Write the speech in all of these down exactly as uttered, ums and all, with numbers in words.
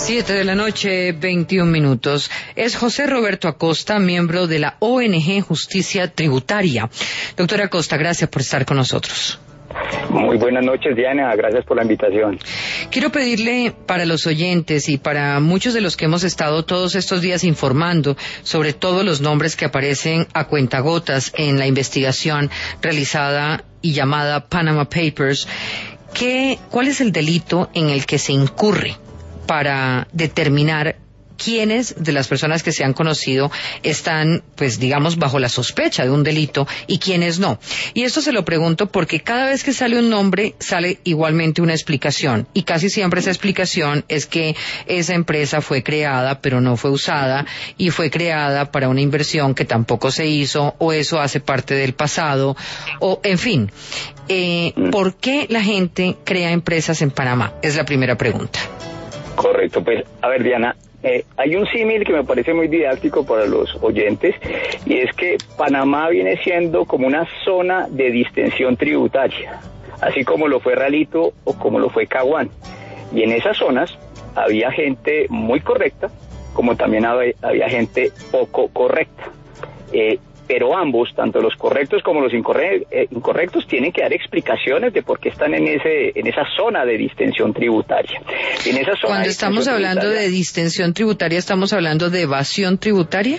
Siete de la noche, veintiún minutos. Es José Roberto Acosta, miembro de la O N G Justicia Tributaria. Doctor Acosta, gracias por estar con nosotros. Muy buenas noches, Diana. Gracias por la invitación. Quiero pedirle para los oyentes y para muchos de los que hemos estado todos estos días informando sobre todos los nombres que aparecen a cuentagotas en la investigación realizada y llamada Panama Papers, que, ¿cuál es el delito en el que se incurre para determinar quiénes de las personas que se han conocido están, pues digamos, bajo la sospecha de un delito y quiénes no? Y esto se lo pregunto porque cada vez que sale un nombre sale igualmente una explicación, y casi siempre esa explicación es que esa empresa fue creada pero no fue usada, y fue creada para una inversión que tampoco se hizo, o eso hace parte del pasado, o en fin. Eh, ¿por qué la gente crea empresas en Panamá? Es la primera pregunta. Correcto, pues, a ver, Diana, eh, hay un símil que me parece muy didáctico para los oyentes, y es que Panamá viene siendo como una zona de distensión tributaria, así como lo fue Ralito o como lo fue Caguán. Y en esas zonas había gente muy correcta, como también había, había gente poco correcta. Eh, pero ambos, tanto los correctos como los incorre- eh, incorrectos, tienen que dar explicaciones de por qué están en ese en esa zona de distensión tributaria. En esa zona Cuando estamos hablando de distensión tributaria, ¿estamos hablando de evasión tributaria?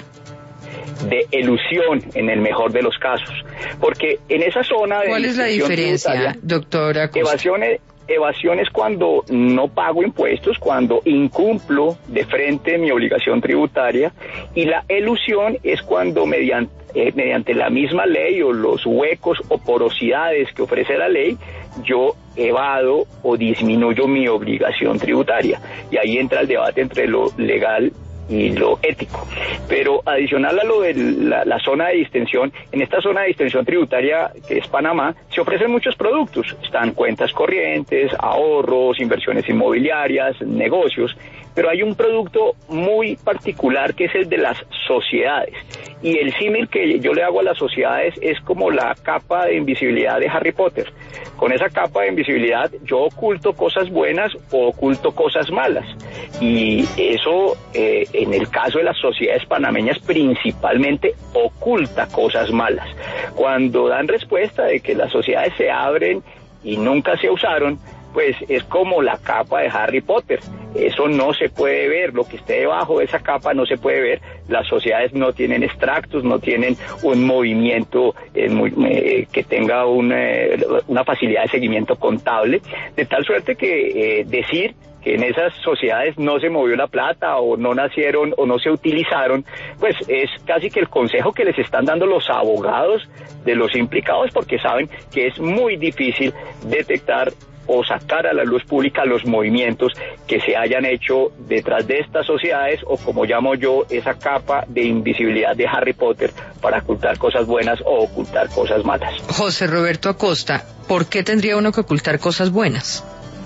De elusión, en el mejor de los casos. Porque en esa zona de ¿cuál es la diferencia, doctora Acosta? Evasión es, evasión es cuando no pago impuestos, cuando incumplo de frente mi obligación tributaria, y la elusión es cuando mediante Eh, mediante la misma ley o los huecos o porosidades que ofrece la ley, yo evado o disminuyo mi obligación tributaria. Y ahí entra el debate entre lo legal y lo ético. Pero adicional a lo de la, la zona de distensión, en esta zona de distensión tributaria que es Panamá, se ofrecen muchos productos. Están cuentas corrientes, ahorros, inversiones inmobiliarias, negocios, pero hay un producto muy particular que es el de las sociedades. Y el símil que yo le hago a las sociedades es como la capa de invisibilidad de Harry Potter. Con esa capa de invisibilidad yo oculto cosas buenas o oculto cosas malas. Y eso, eh, en el caso de las sociedades panameñas, principalmente oculta cosas malas. Cuando dan respuesta de que las sociedades se abren y nunca se usaron, pues es como la capa de Harry Potter. Eso no se puede ver, lo que esté debajo de esa capa no se puede ver. Las sociedades no tienen extractos, no tienen un movimiento eh, muy, eh, que tenga una, una facilidad de seguimiento contable, de tal suerte que eh, decir que en esas sociedades no se movió la plata o no nacieron o no se utilizaron, pues es casi que el consejo que les están dando los abogados de los implicados, porque saben que es muy difícil detectar o sacar a la luz pública los movimientos que se hayan hecho detrás de estas sociedades, o como llamo yo, esa capa de invisibilidad de Harry Potter para ocultar cosas buenas o ocultar cosas malas. José Roberto Acosta, ¿por qué tendría uno que ocultar cosas buenas?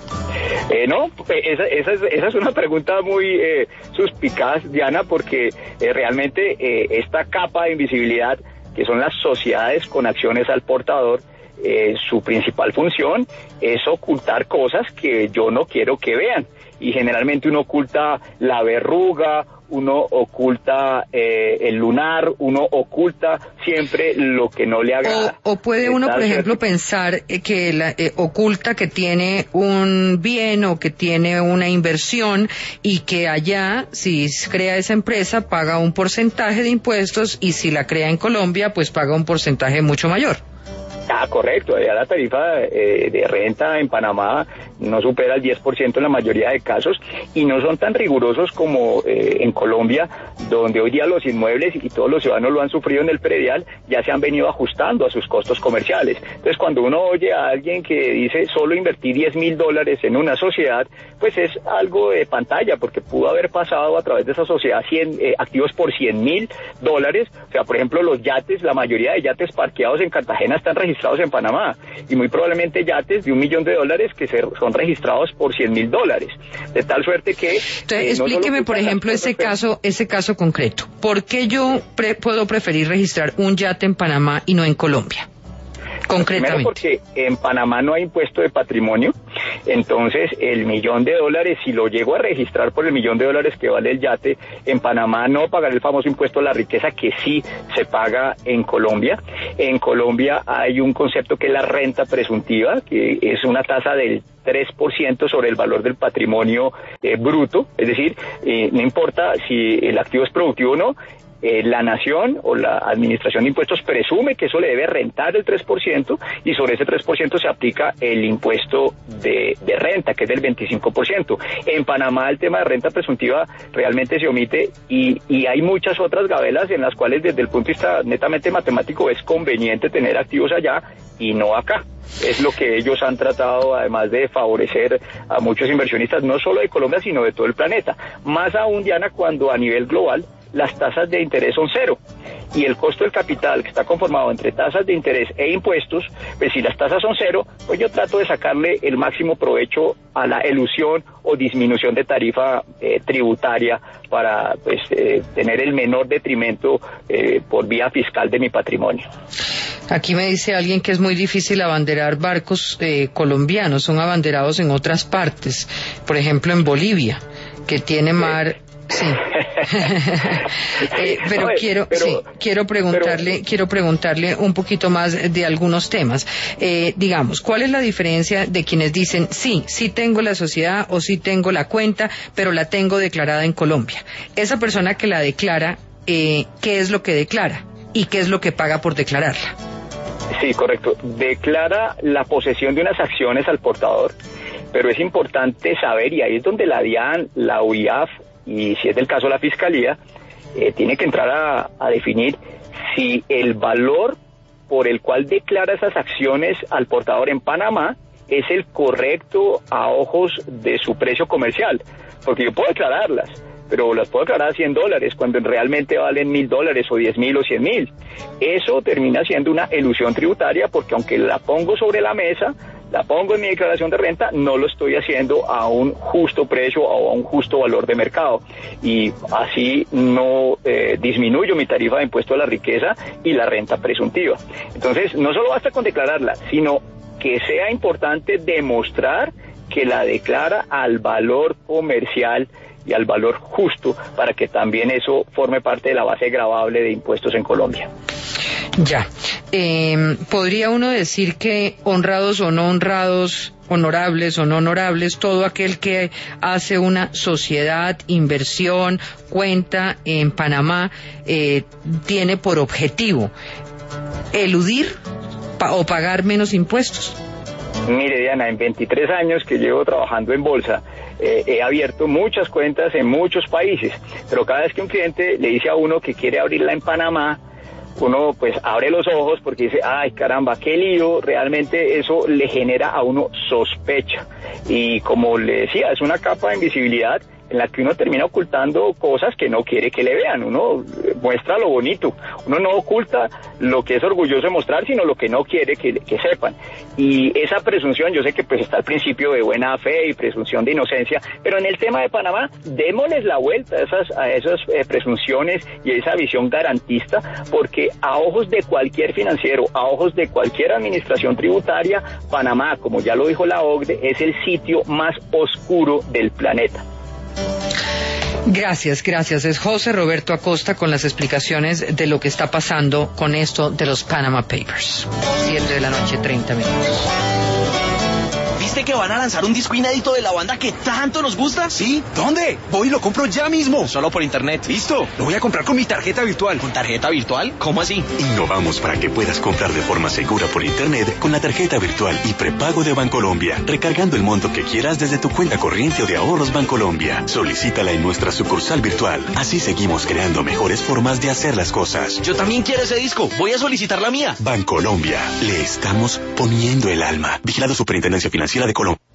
Eh, no, esa, esa, es, esa es una pregunta muy eh, suspicaz, Diana, porque eh, realmente eh, esta capa de invisibilidad, que son las sociedades con acciones al portador, Eh, su principal función es ocultar cosas que yo no quiero que vean, y generalmente uno oculta la verruga, uno oculta eh, el lunar, uno oculta siempre lo que no le agrada. O, o puede uno, por ejemplo, pensar eh, que la, eh, oculta que tiene un bien o que tiene una inversión, y que allá, si crea esa empresa, paga un porcentaje de impuestos, y si la crea en Colombia, pues paga un porcentaje mucho mayor. Ah, correcto, ya la tarifa eh, de renta en Panamá no supera el diez por ciento en la mayoría de casos, y no son tan rigurosos como eh, en Colombia, donde hoy día los inmuebles, y todos los ciudadanos lo han sufrido en el predial, ya se han venido ajustando a sus costos comerciales. Entonces, cuando uno oye a alguien que dice solo invertí diez mil dólares en una sociedad, pues es algo de pantalla, porque pudo haber pasado a través de esa sociedad cien, eh, activos por cien mil dólares. O sea, por ejemplo, los yates, la mayoría de yates parqueados en Cartagena están registrados en Panamá, y muy probablemente yates de un millón de dólares que se, son registrados por cien mil dólares, de tal suerte que... Entonces, eh, explíqueme, no por ejemplo, ese caso, ese caso concreto. ¿Por qué yo pre- puedo preferir registrar un yate en Panamá y no en Colombia? Concretamente. Primero porque en Panamá no hay impuesto de patrimonio, entonces el millón de dólares, si lo llego a registrar por el millón de dólares que vale el yate, en Panamá no pagaré el famoso impuesto a la riqueza que sí se paga en Colombia. En Colombia hay un concepto que es la renta presuntiva, que es una tasa del tres por ciento sobre el valor del patrimonio eh, bruto, es decir, eh, no importa si el activo es productivo o no, Eh, la nación o la administración de impuestos presume que eso le debe rentar el tres por ciento y sobre ese tres por ciento se aplica el impuesto de, de renta, que es del veinticinco por ciento. En Panamá el tema de renta presuntiva realmente se omite y, y hay muchas otras gabelas en las cuales desde el punto de vista netamente matemático es conveniente tener activos allá y no acá. Es lo que ellos han tratado, además de favorecer a muchos inversionistas, no solo de Colombia, sino de todo el planeta. Más aún, Diana, cuando a nivel global las tasas de interés son cero y el costo del capital, que está conformado entre tasas de interés e impuestos, pues si las tasas son cero, pues yo trato de sacarle el máximo provecho a la elusión o disminución de tarifa eh, tributaria para pues eh, tener el menor detrimento eh, por vía fiscal de mi patrimonio. Aquí me dice alguien que es muy difícil abanderar barcos eh, colombianos, son abanderados en otras partes, por ejemplo en Bolivia, que tiene mar... Sí, eh, pero no, quiero, pero, sí, quiero preguntarle, pero, quiero preguntarle un poquito más de algunos temas. Eh, digamos, ¿cuál es la diferencia de quienes dicen sí, sí tengo la sociedad o sí tengo la cuenta, pero la tengo declarada en Colombia? Esa persona que la declara, eh, ¿qué es lo que declara y qué es lo que paga por declararla? Sí, correcto. Declara la posesión de unas acciones al portador, pero es importante saber, y ahí es donde la DIAN, la U I A F, y si es del caso la Fiscalía, eh, tiene que entrar a, a definir si el valor por el cual declara esas acciones al portador en Panamá es el correcto a ojos de su precio comercial, porque yo puedo declararlas, pero las puedo declarar a cien dólares cuando realmente valen mil dólares o diez mil o cien mil. Eso termina siendo una elusión tributaria porque aunque la pongo sobre la mesa, la pongo en mi declaración de renta, no lo estoy haciendo a un justo precio o a un justo valor de mercado. Y así no eh, disminuyo mi tarifa de impuesto a la riqueza y la renta presuntiva. Entonces, no solo basta con declararla, sino que sea importante demostrar que la declara al valor comercial y al valor justo para que también eso forme parte de la base gravable de impuestos en Colombia. Ya. Eh, ¿podría uno decir que honrados o no honrados, honorables o no honorables, todo aquel que hace una sociedad, inversión, cuenta en Panamá, eh, tiene por objetivo eludir pa- o pagar menos impuestos? Mire, Diana, en veintitrés años que llevo trabajando en bolsa, eh, he abierto muchas cuentas en muchos países, pero cada vez que un cliente le dice a uno que quiere abrirla en Panamá, uno pues abre los ojos porque dice, ay caramba, qué lío, realmente eso le genera a uno sospecha. Y como le decía, es una capa de invisibilidad en la que uno termina ocultando cosas que no quiere que le vean. Uno muestra lo bonito, uno no oculta lo que es orgulloso de mostrar, sino lo que no quiere que, que sepan. Y esa presunción, yo sé que pues está el principio de buena fe y presunción de inocencia, pero en el tema de Panamá, démosles la vuelta a esas, a esas eh, presunciones y a esa visión garantista, porque a ojos de cualquier financiero, a ojos de cualquier administración tributaria, Panamá, como ya lo dijo la O C D E, es el sitio más oscuro del planeta. Gracias, gracias. Es José Roberto Acosta con las explicaciones de lo que está pasando con esto de los Panama Papers. Siete de la noche, treinta minutos. ¿Viste que van a lanzar un disco inédito de la banda que tanto nos gusta? ¿Sí? ¿Dónde? Voy y lo compro ya mismo. Solo por internet. Listo, lo voy a comprar con mi tarjeta virtual. ¿Con tarjeta virtual? ¿Cómo así? Innovamos para que puedas comprar de forma segura por internet con la tarjeta virtual y prepago de Bancolombia, recargando el monto que quieras desde tu cuenta corriente o de ahorros Bancolombia. Solicítala en nuestra sucursal virtual. Así seguimos creando mejores formas de hacer las cosas. Yo también quiero ese disco. Voy a solicitar la mía. Bancolombia. Le estamos poniendo el alma. Vigilado Superintendencia Financiera de Colombia.